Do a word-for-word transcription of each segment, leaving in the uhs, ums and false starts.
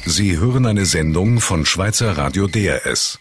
Sie hören eine Sendung von Schweizer Radio D R S.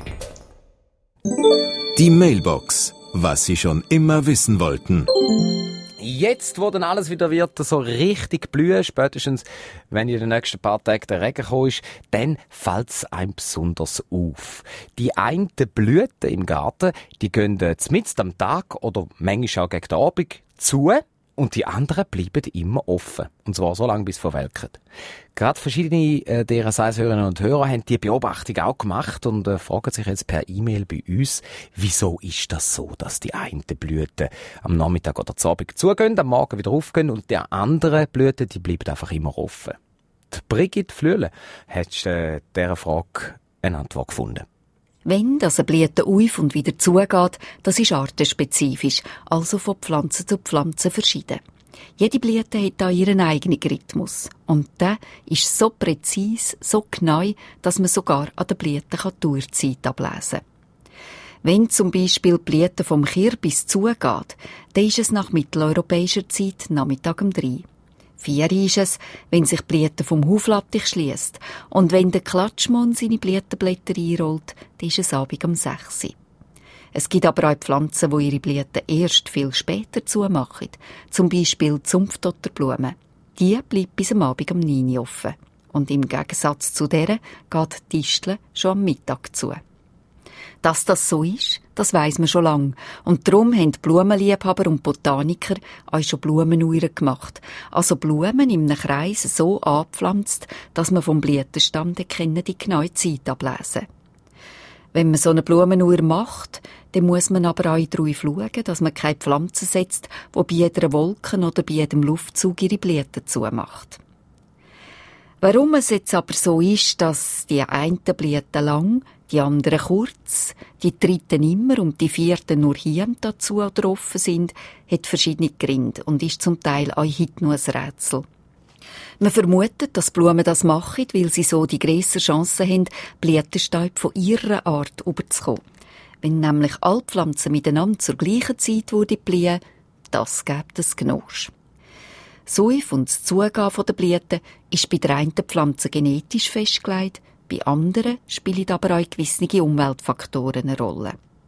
Die Mailbox. Was Sie schon immer wissen wollten. Jetzt, wo dann alles wieder wird so richtig blühen, spätestens wenn in den nächsten paar Tagen der Regen gekommen ist, dann fällt es einem besonders auf. Die einen Blüten im Garten, die gehen mitten am Tag oder manchmal auch gegen den Abend zu. Und die anderen bleiben immer offen. Und zwar so lange, bis sie verwelken. Gerade verschiedene äh, D R S eins-Hörerinnen und Hörer haben die Beobachtung auch gemacht und äh, fragen sich jetzt per E-Mail bei uns, wieso ist das so, dass die einen Blüten am Nachmittag oder am Abend zugehen, am Morgen wieder aufgehen und die anderen Blüten, die bleiben einfach immer offen. Die Brigitte Flühle hat äh, dieser Frage eine Antwort gefunden. Wenn das eine Blüte auf und wieder zugeht, das ist artenspezifisch, also von Pflanze zu Pflanze verschieden. Jede Blüte hat da ihren eigenen Rhythmus. Und der ist so präzise, so genau, dass man sogar an der Blüte die Uhrzeit ablesen kann. Wenn zum Beispiel die Blüte vom Kürbis zugeht, dann ist es nach mitteleuropäischer Zeit Nachmittag um drei. Vier ist es, wenn sich die Blüte vom Huflattich schliesst. Und wenn der Klatschmohn seine Blütenblätter einrollt, dann ist es Abend um sechs. Es gibt aber auch Pflanzen, die ihre Blüten erst viel später zumachen. Zum Beispiel die Sumpfdotterblume. Die bleibt bis am Abend um neun offen. Und im Gegensatz zu der geht die Distel schon am Mittag zu. Dass das so ist, das weiss man schon lange. Und darum haben die Blumenliebhaber und Botaniker auch schon Blumenuhren gemacht. Also Blumen in einem Kreis so angepflanzt, dass man vom Blütenstamm die genaue Zeit ablesen kann. Wenn man so eine Blumenuhr macht, dann muss man aber auch darauf schauen, dass man keine Pflanzen setzt, die bei jeder Wolke oder bei jedem Luftzug ihre Blüten zumacht. Warum es jetzt aber so ist, dass die einen Blüten lang, die anderen kurz, die dritten immer und die vierten nur hier und dazu oder offen sind, hat verschiedene Gründe und ist zum Teil auch heute noch ein Rätsel. Man vermutet, dass Blumen das machen, weil sie so die grösste Chance haben, Blütenstäube von ihrer Art überzukommen. Wenn nämlich alle Pflanzen miteinander zur gleichen Zeit blühen, das gibt es Gnursch. Das Auf- und das Zugehen der Blüten ist bei der einen Pflanze genetisch festgelegt, bei anderen spielen aber auch gewisse Umweltfaktoren eine Rolle.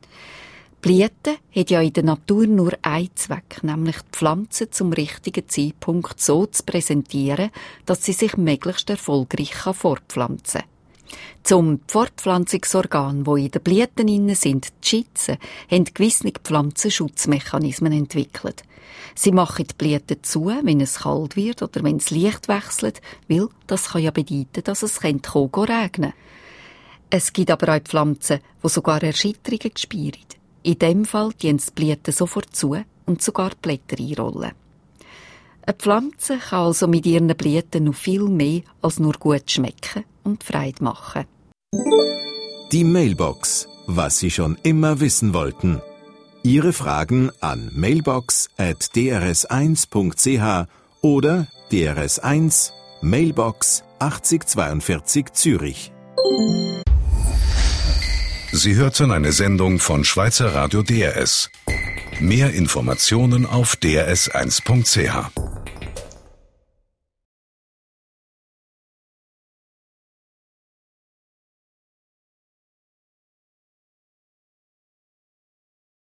Blüten hat ja in der Natur nur einen Zweck, nämlich die Pflanze zum richtigen Zeitpunkt so zu präsentieren, dass sie sich möglichst erfolgreich fortpflanzen kann. Zum Fortpflanzungsorgan, wo in den Blüten inne sind, die schützen, haben gewisse Pflanzen Schutzmechanismen entwickelt. Sie machen die Blüten zu, wenn es kalt wird oder wenn das Licht wechselt, weil das kann ja bedeuten, dass es regnen kann. Es gibt aber auch Pflanzen, die sogar Erschütterungen spüren. In dem Fall ziehen die Blüten sofort zu und sogar die Blätter einrollen. Eine Pflanze kann also mit ihren Blüten noch viel mehr als nur gut schmecken und Freude machen. Die Mailbox. Was Sie schon immer wissen wollten. Ihre Fragen an mailbox at d r s eins punkt c h oder D R S eins Mailbox achtzig zweiundvierzig Zürich. Sie hörten eine Sendung von Schweizer Radio D R S. Mehr Informationen auf d r s eins punkt c h.